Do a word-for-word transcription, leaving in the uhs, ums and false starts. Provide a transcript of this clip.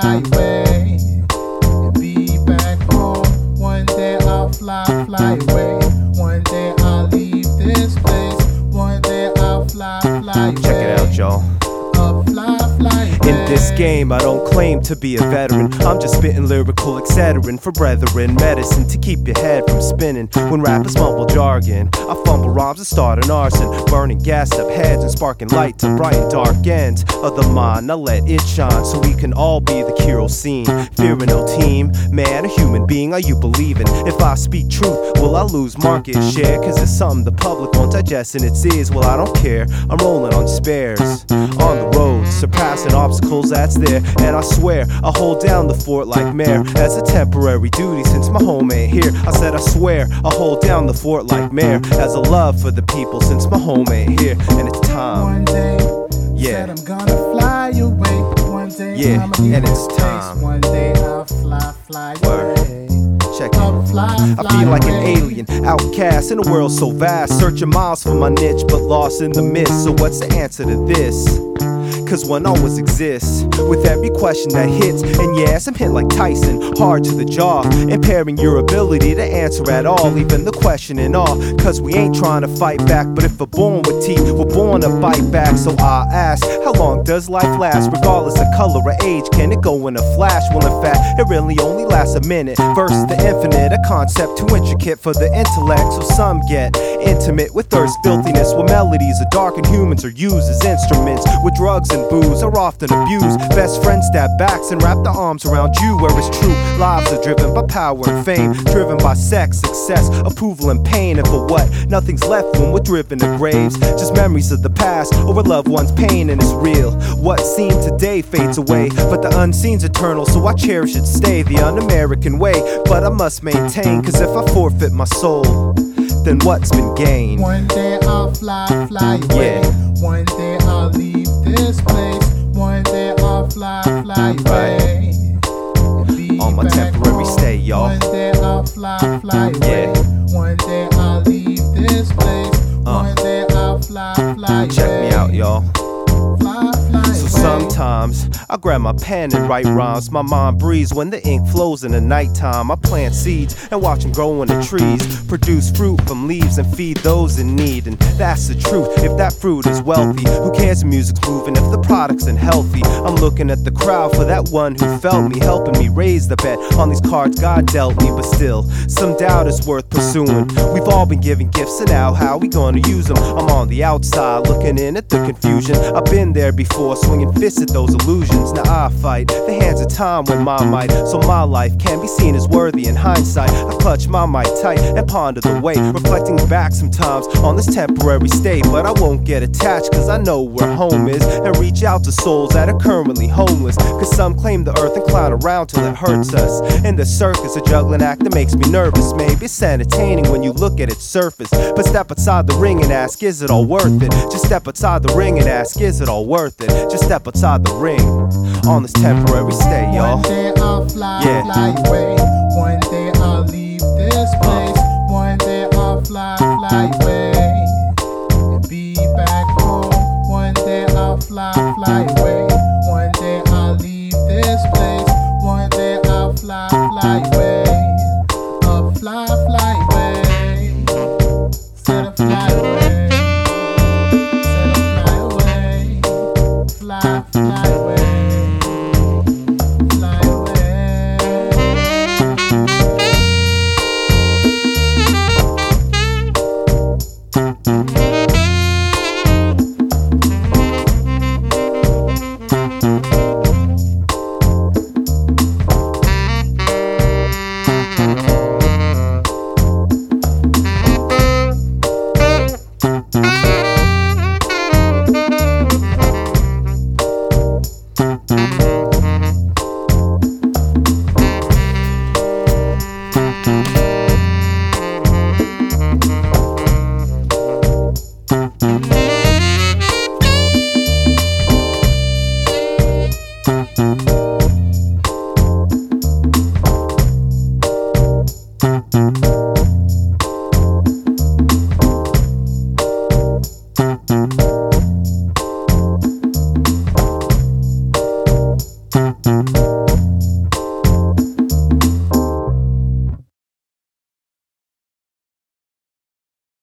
fly away and be back home. One day I'll fly, fly away. One day I'll leave this place. One day I'll fly, fly away. Check it out, y'all. I'll fly, fly away. In this game, I don't claim to be a veteran. I'm just spitting lyrical Excedrin for brethren. Medicine to keep your head from spinning. When rappers mumble jargon, I fumble rhymes and start an arson. Burning gassed up heads and sparking light to brighten dark ends of the mind. I let it shine so we can all be the kerosene. Fearing no team, man, a human being, are you believing? If I speak truth, will I lose market share? Cause it's something the public won't digest in its ears. Well, I don't care, I'm rolling on spares. On the road, surpassing obstacles that's there. And I swear, I hold down the fort like mayor as a temporary duty since my home ain't here. I said I swear, I hold down the fort like mayor as a love for the people since my home ain't here. And it's time. One day, Yeah. said I'm gonna fly away. One day, Yeah, I'ma leave and this it's place. time. One day I'll fly, fly Word. away. Check it. I'll fly, I fly feel like an away. alien, outcast in a world so vast, searching miles for my niche, but lost in the mist. So what's the answer to this? Cause one always exists with every question that hits. And yes, I'm hit like Tyson, hard to the jaw, impairing your ability to answer at all, even the question in awe. Cause we ain't trying to fight back, but if we're born with teeth, we're born to bite back. So I ask, how long does life last? Regardless of color or age, can it go in a flash? Well, in fact, it really only lasts a minute. Versus the infinite, a concept too intricate for the intellect. So some get intimate with earth's filthiness, where melodies are dark and humans are used as instruments, with drugs and booze are often abused. Best friends stab backs and wrap their arms around you, where it's true lives are driven by power and fame, driven by sex, success, approval and pain. And for what? Nothing's left when we're driven to graves, just memories of the past or a loved one's pain. And it's real, what seemed today fades away, but the unseen's eternal, so I cherish it, stay the un-American way. But I must maintain, cause if I forfeit my soul, then what's been gained? One day I'll fly, fly away. Yeah. One day I'll leave this place. One day I'll fly, fly away. And be On my back temporary home. stay, y'all. One day I'll fly, fly away. Yeah. One day I'll leave this place. Uh. One day I'll fly, fly away. Check me out, y'all. Fly, fly So away. sometimes I grab my pen and write rhymes. My mind breathes when the ink flows in the nighttime. I plant seeds and watch them grow in the trees, produce fruit from leaves and feed those in need. And that's the truth, if that fruit is wealthy, who cares if music's moving if the product's unhealthy? I'm looking at the crowd for that one who felt me, helping me raise the bet on these cards God dealt me. But still, some doubt is worth pursuing. We've all been given gifts, and now how we gonna use them? I'm on the outside looking in at the confusion. I've been there before, swinging fists at those illusions. Now I fight the hands of time with my might, so my life can be seen as worthy in hindsight. I clutch my mic tight and ponder the way, reflecting back sometimes on this temporary state. But I won't get attached, cause I know where home is, and reach out to souls that are currently homeless. Cause some claim the earth and clown around till it hurts us. In the circus, a juggling act that makes me nervous. Maybe it's entertaining when you look at its surface, but step outside the ring and ask, is it all worth it? Just step outside the ring and ask, is it all worth it? Just step outside the ring on this temporary stay, y'all. One day I'll fly, Yeah. fly away. One day I'll leave this place. One day I'll fly, fly away. And be back home. One day I'll fly, fly away. One day I'll leave this place. One day I'll fly, fly away. I'll fly, fly away. Set a fly away. Set a fly away. Fly, fly away. Fly away.